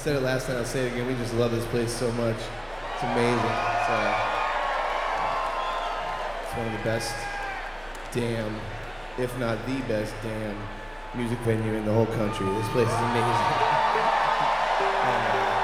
said it last night, I'll say it again. We just love this place so much. It's amazing. It's one of the best damn, if not the best damn music venue in the whole country. This place is amazing.